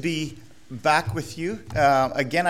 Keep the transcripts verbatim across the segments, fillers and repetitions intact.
be back with you. Uh, again, I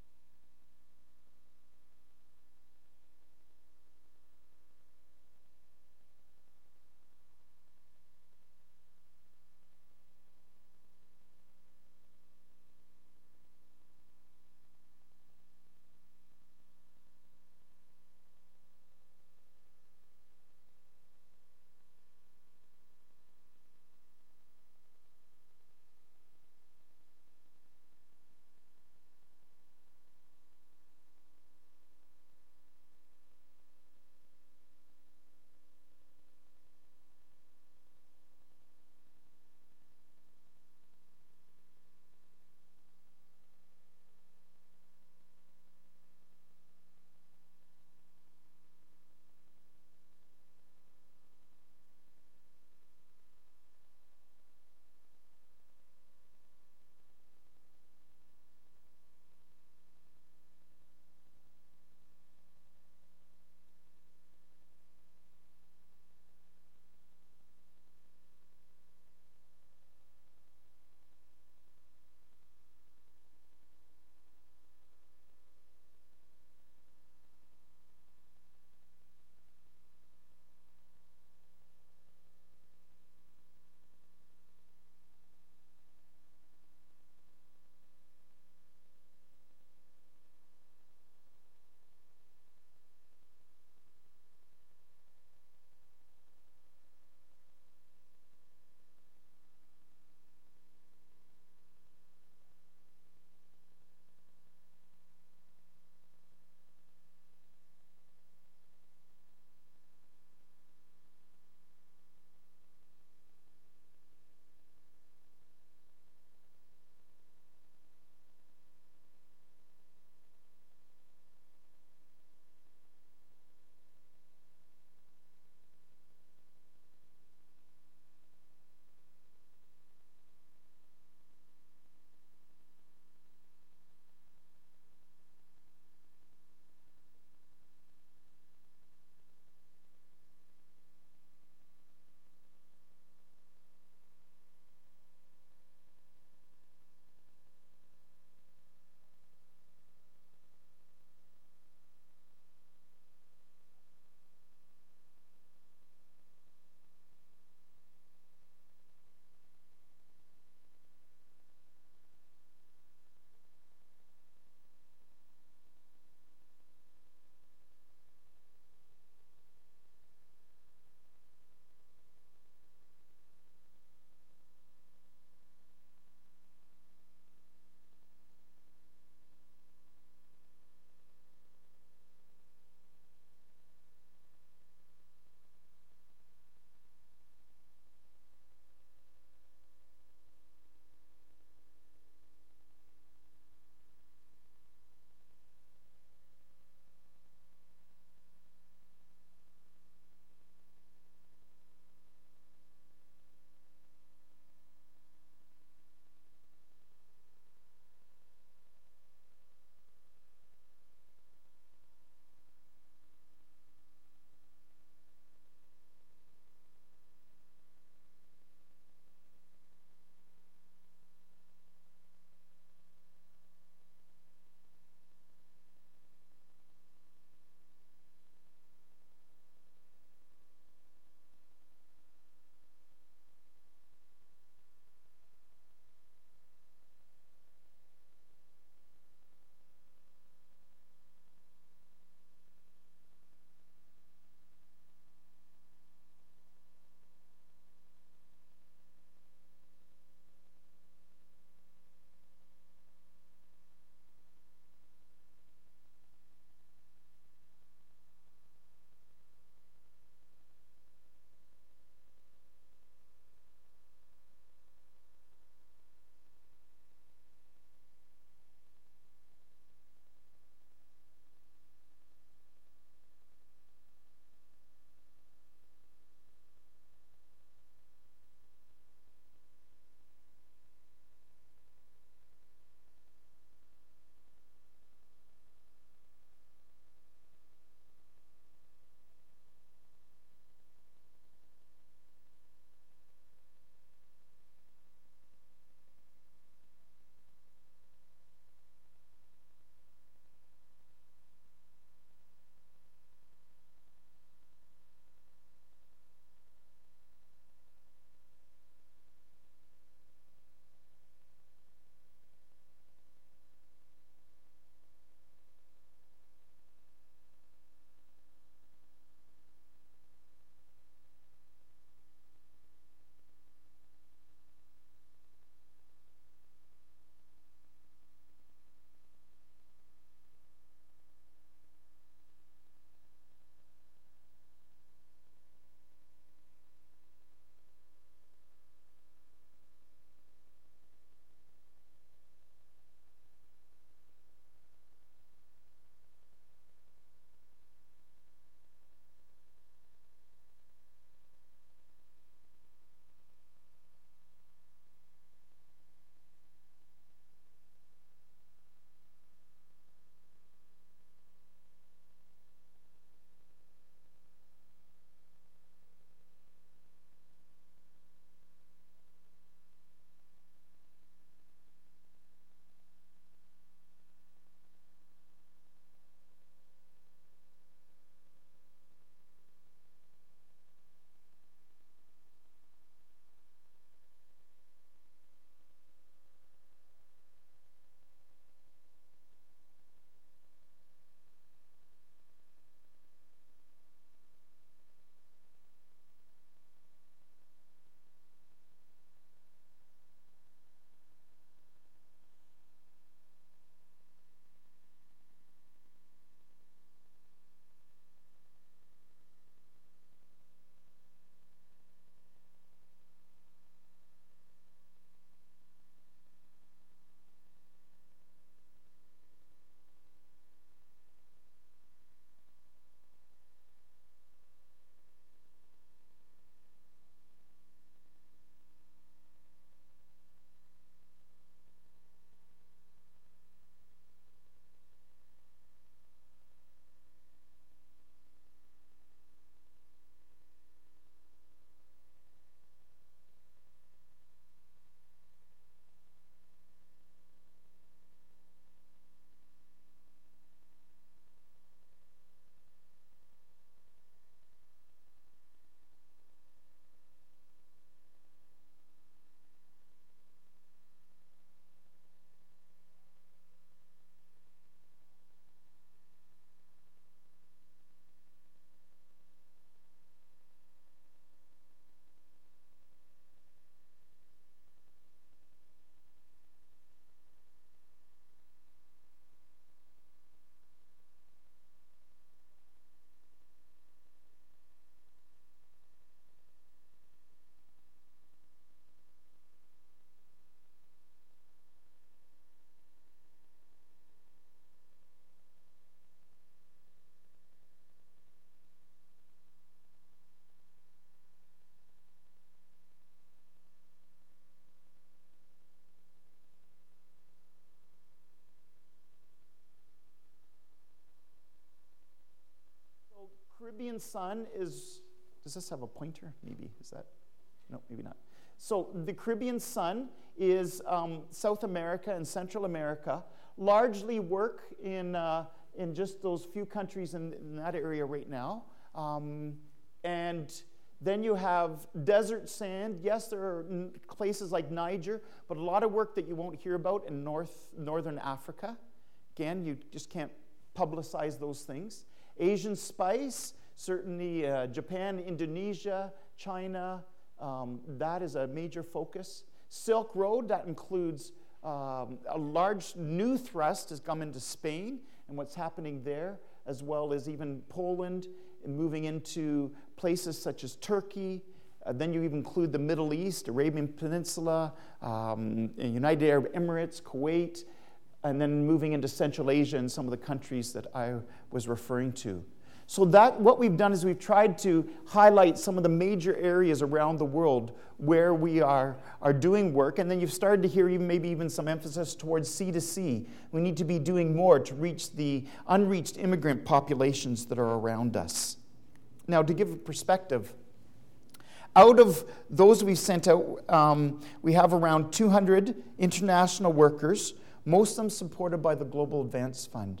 Caribbean sun is, does this have a pointer? Maybe, is that, no, maybe not. So the Caribbean sun is um, South America and Central America, largely work in, uh, in just those few countries in, in that area right now. Um, and then you have desert sand. Yes, there are n- places like Niger, but a lot of work that you won't hear about in North Northern Africa. Again, you just can't publicize those things. Asian spice, certainly uh, Japan, Indonesia, China, um, that is a major focus. Silk Road, that includes um, a large new thrust has come into Spain and what's happening there, as well as even Poland, and moving into places such as Turkey. Uh, then you even include the Middle East, Arabian Peninsula, um, United Arab Emirates, Kuwait, and then moving into Central Asia and some of the countries that I was referring to. So that what we've done is we've tried to highlight some of the major areas around the world where we are, are doing work, and then you've started to hear even maybe even some emphasis towards C to C. We need to be doing more to reach the unreached immigrant populations that are around us. Now, to give a perspective, out of those we've sent out, um, we have around two hundred international workers, most of them supported by the Global Advance Fund.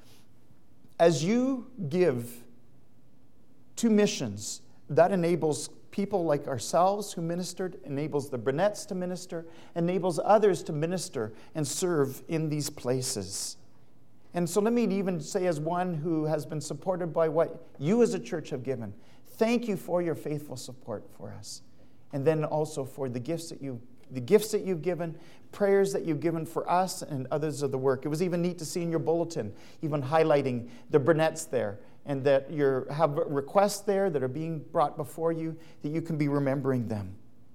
As you give to missions, that enables people like ourselves who ministered, enables the Burnett's to minister, enables others to minister and serve in these places. And so let me even say, as one who has been supported by what you as a church have given, thank you for your faithful support for us. And then also for the gifts that you the gifts that you've given, prayers that you've given for us and others of the work. It was even neat to see in your bulletin, even highlighting the Burnett's there, and that you have requests there that are being brought before you, that you can be remembering them.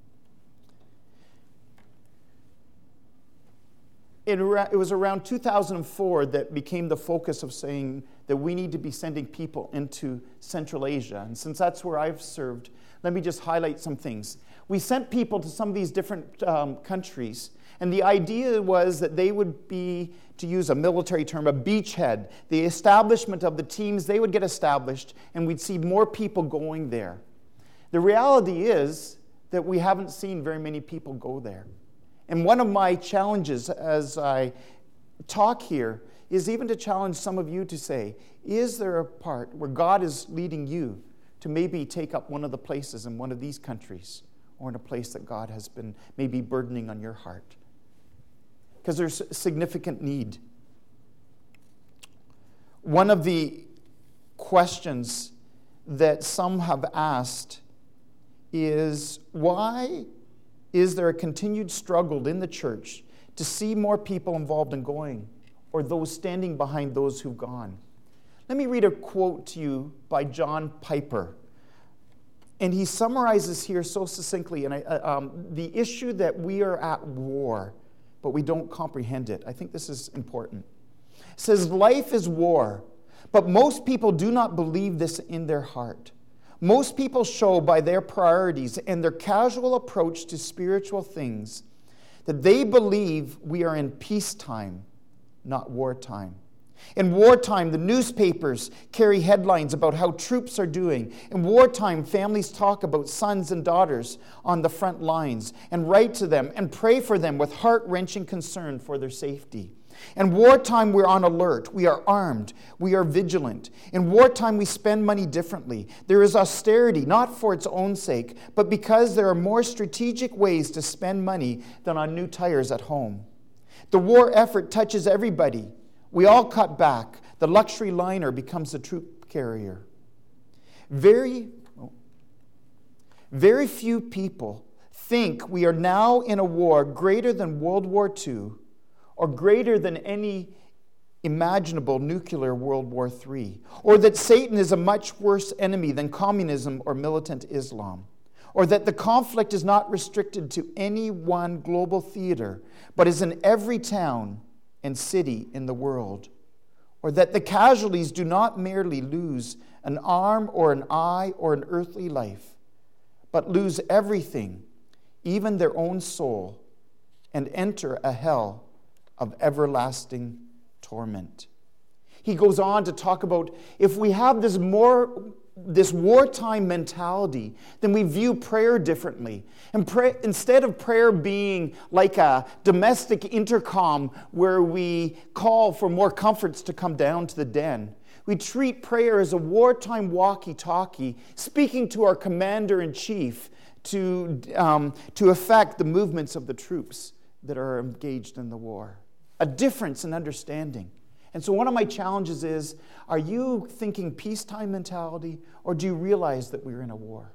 It, it was around two thousand four that became the focus of saying that we need to be sending people into Central Asia. And since that's where I've served, let me just highlight some things. We sent people to some of these different um, countries, and the idea was that they would be, to use a military term, a beachhead. The establishment of the teams, they would get established, and we'd see more people going there. The reality is that we haven't seen very many people go there. And one of my challenges as I talk here is even to challenge some of you to say, is there a part where God is leading you to maybe take up one of the places in one of these countries, or in a place that God has been maybe burdening on your heart? Because there's significant need. One of the questions that some have asked is, why is there a continued struggle in the church to see more people involved in going, or those standing behind those who've gone? Let me read a quote to you by John Piper. And he summarizes here so succinctly, and I, uh, um, the issue that we are at war, but we don't comprehend it. I think this is important. It says, life is war, but most people do not believe this in their heart. Most people show by their priorities and their casual approach to spiritual things that they believe we are in peacetime, not wartime. In wartime, the newspapers carry headlines about how troops are doing. In wartime, families talk about sons and daughters on the front lines and write to them and pray for them with heart-wrenching concern for their safety. In wartime, we're on alert. We are armed. We are vigilant. In wartime, we spend money differently. There is austerity, not for its own sake, but because there are more strategic ways to spend money than on new tires at home. The war effort touches everybody. We all cut back. The luxury liner becomes the troop carrier. Very, very few people think we are now in a war greater than World War Two or greater than any imaginable nuclear World War Three, or that Satan is a much worse enemy than communism or militant Islam, or that the conflict is not restricted to any one global theater, but is in every town and city in the world, or that the casualties do not merely lose an arm or an eye or an earthly life, but lose everything, even their own soul, and enter a hell of everlasting torment. He goes on to talk about, if we have this more this wartime mentality, then we view prayer differently. And pray, instead of prayer being like a domestic intercom where we call for more comforts to come down to the den, we treat prayer as a wartime walkie-talkie, speaking to our commander-in-chief to, um, to affect the movements of the troops that are engaged in the war. A difference in understanding. And so one of my challenges is, are you thinking peacetime mentality, or do you realize that we're in a war?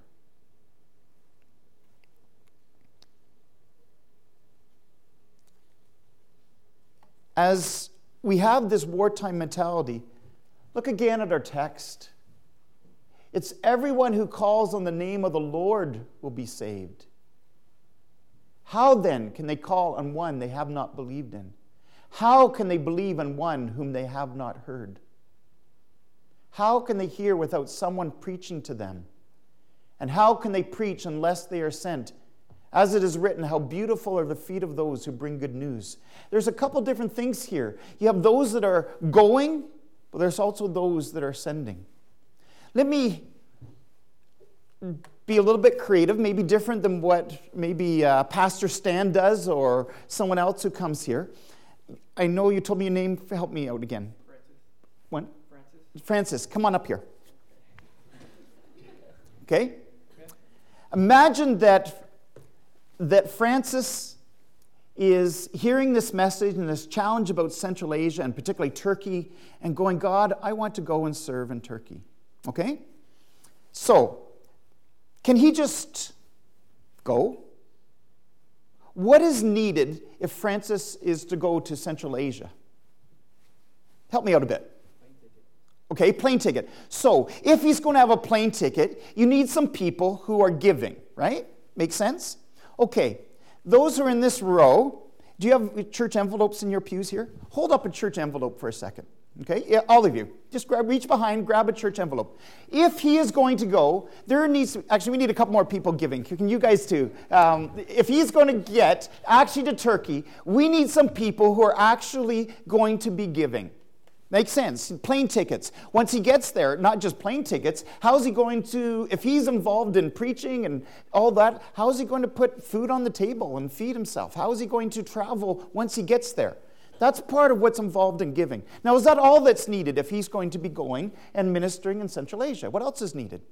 As we have this wartime mentality, look again at our text. It's everyone who calls on the name of the Lord will be saved. How then can they call on one they have not believed in? How can they believe in one whom they have not heard? How can they hear without someone preaching to them? And how can they preach unless they are sent? As it is written, how beautiful are the feet of those who bring good news. There's a couple different things here. You have those that are going, but there's also those that are sending. Let me be a little bit creative, maybe different than what maybe uh, Pastor Stan does or someone else who comes here. I know you told me your name. Help me out again. Francis. When? Francis. Francis, come on up here. Okay? Okay. Imagine that, that Francis is hearing this message and this challenge about Central Asia and particularly Turkey and going, God, I want to go and serve in Turkey. Okay? So, can he just go? What is needed if Francis is to go to Central Asia? Help me out a bit. Plane ticket. Okay, plane ticket. So, if he's going to have a plane ticket, you need some people who are giving, right? Make sense? Okay, those who are in this row, do you have church envelopes in your pews here? Hold up a church envelope for a second. Okay, yeah, all of you. Just grab, reach behind, grab a church envelope. If he is going to go, there needs to, actually we need a couple more people giving. Can you guys too? Um, if he's going to get actually to Turkey, we need some people who are actually going to be giving. Makes sense. Plane tickets. Once he gets there, not just plane tickets, how is he going to, if he's involved in preaching and all that, how is he going to put food on the table and feed himself? How is he going to travel once he gets there? That's part of what's involved in giving. Now, is that all that's needed if he's going to be going and ministering in Central Asia? What else is needed?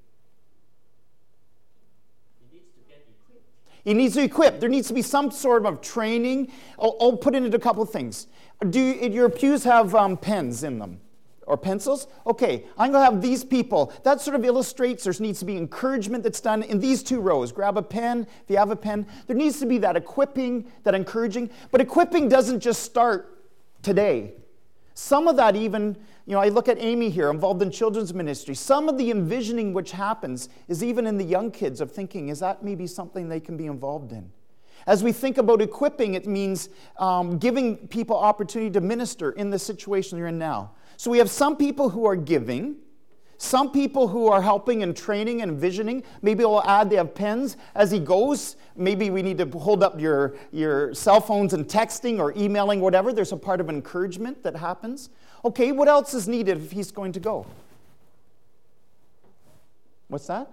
He needs to get equipped. He needs to equip. There needs to be some sort of training. I'll, I'll put in it a couple of things. Do you, your pews have um, pens in them? Or pencils? Okay, I'm going to have these people. That sort of illustrates there needs to be encouragement that's done in these two rows. Grab a pen if you have a pen. There needs to be that equipping, that encouraging. But equipping doesn't just start today. Some of that even, you know, I look at Amy here, involved in children's ministry. Some of the envisioning which happens is even in the young kids of thinking, is that maybe something they can be involved in? As we think about equipping, it means um, giving people opportunity to minister in the situation you're in now. So we have some people who are giving, some people who are helping and training and envisioning. Maybe we'll add they have pens as he goes. Maybe we need to hold up your, your cell phones and texting or emailing, whatever. There's a part of encouragement that happens. Okay, what else is needed if he's going to go? What's that?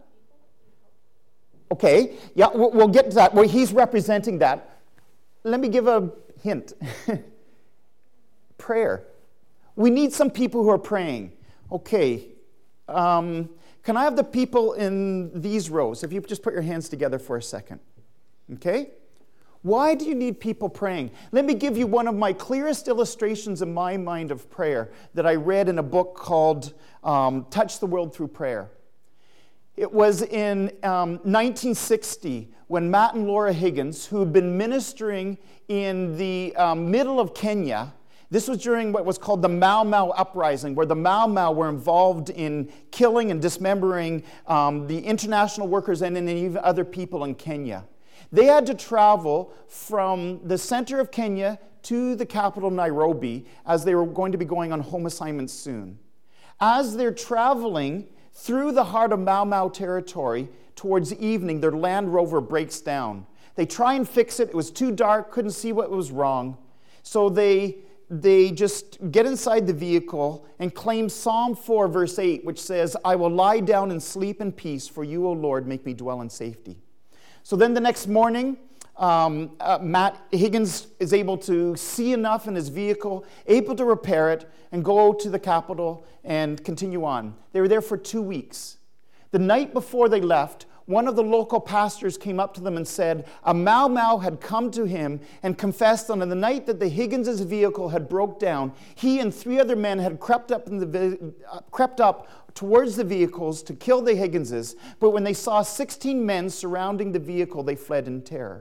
Okay, yeah, we'll get to that. Well, he's representing that. Let me give a hint. Prayer. We need some people who are praying. Okay, um, can I have the people in these rows? If you just put your hands together for a second. Okay? Why do you need people praying? Let me give you one of my clearest illustrations in my mind of prayer that I read in a book called um, Touch the World Through Prayer. It was in um, nineteen sixty when Matt and Laura Higgins, who had been ministering in the um, middle of Kenya. This was during what was called the Mau Mau Uprising, where the Mau Mau were involved in killing and dismembering um, the international workers and even other people in Kenya. They had to travel from the center of Kenya to the capital, Nairobi, as they were going to be going on home assignments soon. As they're traveling through the heart of Mau Mau territory, towards evening, their Land Rover breaks down. They try and fix it. It was too dark, couldn't see what was wrong. So they they just get inside the vehicle and claim Psalm four, verse eight, which says, I will lie down and sleep in peace, for you, O Lord, make me dwell in safety. So then the next morning, um, uh, Matt Higgins is able to see enough in his vehicle, able to repair it, and go to the Capitol and continue on. They were there for two weeks. The night before they left, one of the local pastors came up to them and said, a Mau Mau had come to him and confessed that on the night that the Higgins' vehicle had broke down, he and three other men had crept up, in the, uh, crept up towards the vehicles to kill the Higginses, but when they saw sixteen men surrounding the vehicle, they fled in terror.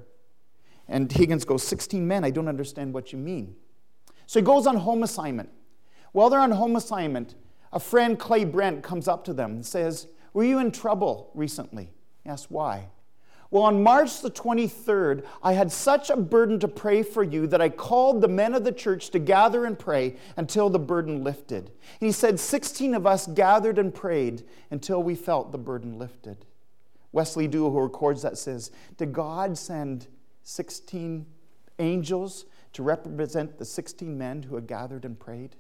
And Higgins goes, sixteen men? I don't understand what you mean. So he goes on home assignment. While they're on home assignment, a friend, Clay Brent, comes up to them and says, were you in trouble recently? He asks, why? Well, on March the twenty-third, I had such a burden to pray for you that I called the men of the church to gather and pray until the burden lifted. And he said, sixteen of us gathered and prayed until we felt the burden lifted. Wesley Duo, who records that, says, did God send sixteen angels to represent the sixteen men who had gathered and prayed?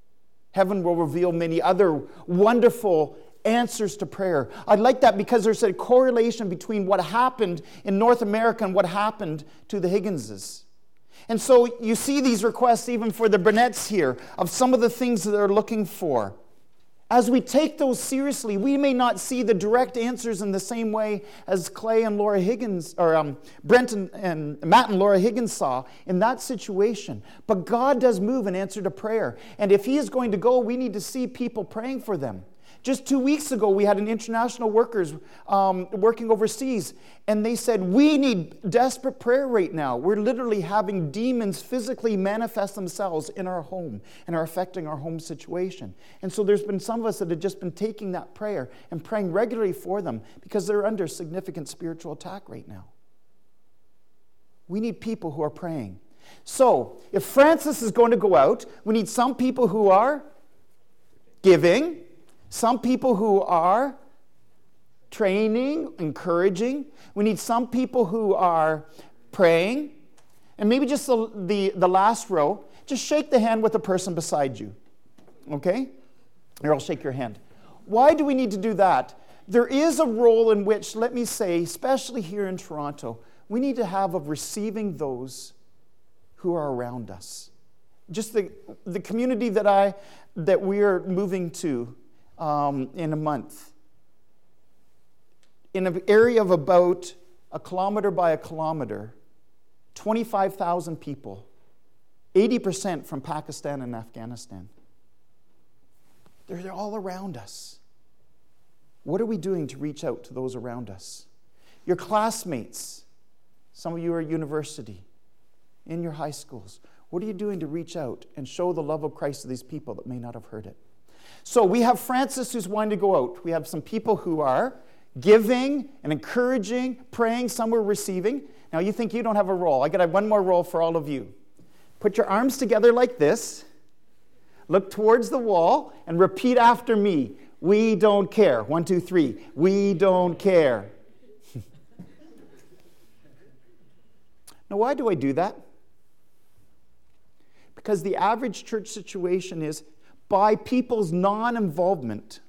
Heaven will reveal many other wonderful answers to prayer. I like that because there's a correlation between what happened in North America and what happened to the Higginses. And so you see these requests even for the Burnetts here of some of the things that they're looking for. As we take those seriously, we may not see the direct answers in the same way as Clay and Laura Higgins, or um, Brent and, and Matt and Laura Higgins saw in that situation. But God does move in answer to prayer. And if He is going to go, we need to see people praying for them. Just two weeks ago, we had an international workers um, working overseas, and they said, we need desperate prayer right now. We're literally having demons physically manifest themselves in our home and are affecting our home situation. And so there's been some of us that have just been taking that prayer and praying regularly for them because they're under significant spiritual attack right now. We need people who are praying. So if Francis is going to go out, we need some people who are giving, some people who are training, encouraging. We need some people who are praying. And maybe just the, the, the last row, just shake the hand with the person beside you. Okay? Or I'll shake your hand. Why do we need to do that? There is a role in which, let me say, especially here in Toronto, we need to have of receiving those who are around us. Just the, the community that I that we are moving to Um, in a month. In an area of about a kilometer by a kilometer, twenty-five thousand people, eighty percent from Pakistan and Afghanistan. They're, they're all around us. What are we doing to reach out to those around us? Your classmates, some of you are at university, in your high schools. What are you doing to reach out and show the love of Christ to these people that may not have heard it? So we have Francis who's wanting to go out. We have some people who are giving and encouraging, praying. Some are receiving. Now you think you don't have a role. I got to have one more role for all of you. Put your arms together like this. Look towards the wall and repeat after me. We don't care. One, two, three. We don't care. Now why do I do that? Because the average church situation is by people's non-involvement,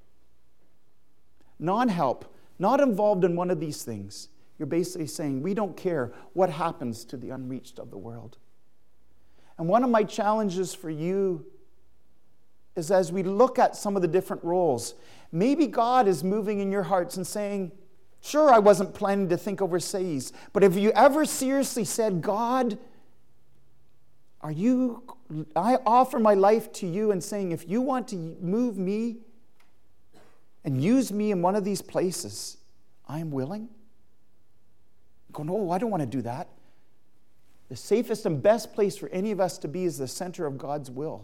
non-help, not involved in one of these things, you're basically saying, we don't care what happens to the unreached of the world. And one of my challenges for you is as we look at some of the different roles, maybe God is moving in your hearts and saying, sure, I wasn't planning to think overseas, but have you ever seriously said, God, Are you, I offer my life to you and saying, if you want to move me and use me in one of these places, I am willing. Go, no, I don't want to do that. The safest and best place for any of us to be is the center of God's will.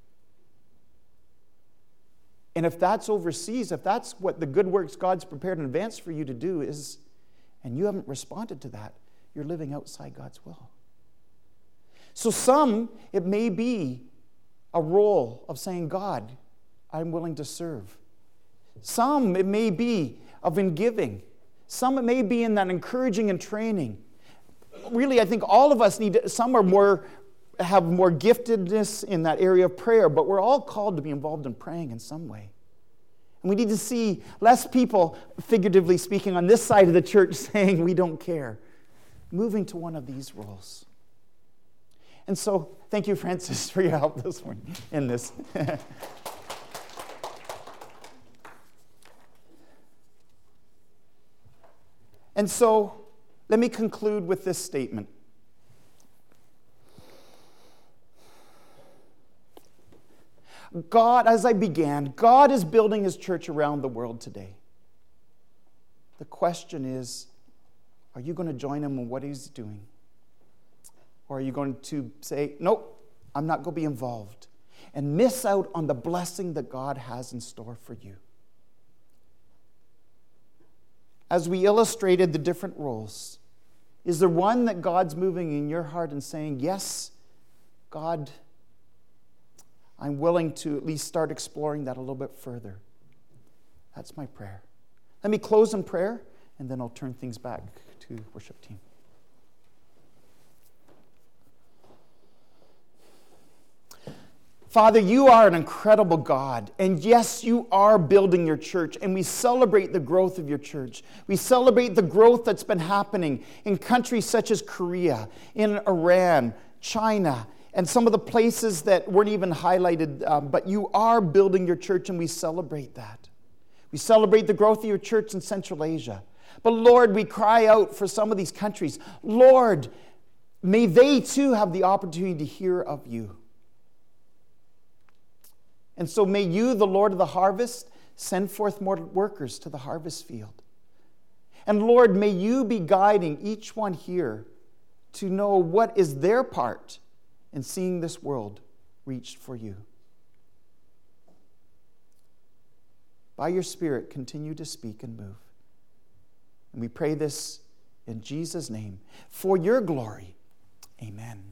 And if that's overseas, if that's what the good works God's prepared in advance for you to do is, and you haven't responded to that, you're living outside God's will. So some, it may be a role of saying, God, I'm willing to serve. Some, it may be of in giving. Some, it may be in that encouraging and training. Really, I think all of us need to, some are more have more giftedness in that area of prayer, but we're all called to be involved in praying in some way. And we need to see less people, figuratively speaking, on this side of the church saying we don't care, moving to one of these roles. And so, thank you, Francis, for your help this morning in this. And so, let me conclude with this statement. God, as I began, God is building his church around the world today. The question is, are you going to join him in what he's doing? Or are you going to say, nope, I'm not going to be involved, and miss out on the blessing that God has in store for you? As we illustrated the different roles, is there one that God's moving in your heart and saying, yes, God, I'm willing to at least start exploring that a little bit further? That's my prayer. Let me close in prayer, and then I'll turn things back to the worship team. Father, you are an incredible God, and yes, you are building your church, and we celebrate the growth of your church. We celebrate the growth that's been happening in countries such as Korea, in Iran, China, and some of the places that weren't even highlighted, um, but you are building your church, and we celebrate that. We celebrate the growth of your church in Central Asia. But Lord, we cry out for some of these countries. Lord, may they too have the opportunity to hear of you. And so may you, the Lord of the harvest, send forth more workers to the harvest field. And Lord, may you be guiding each one here to know what is their part in seeing this world reached for you. By your Spirit, continue to speak and move. And we pray this in Jesus' name. For your glory, amen.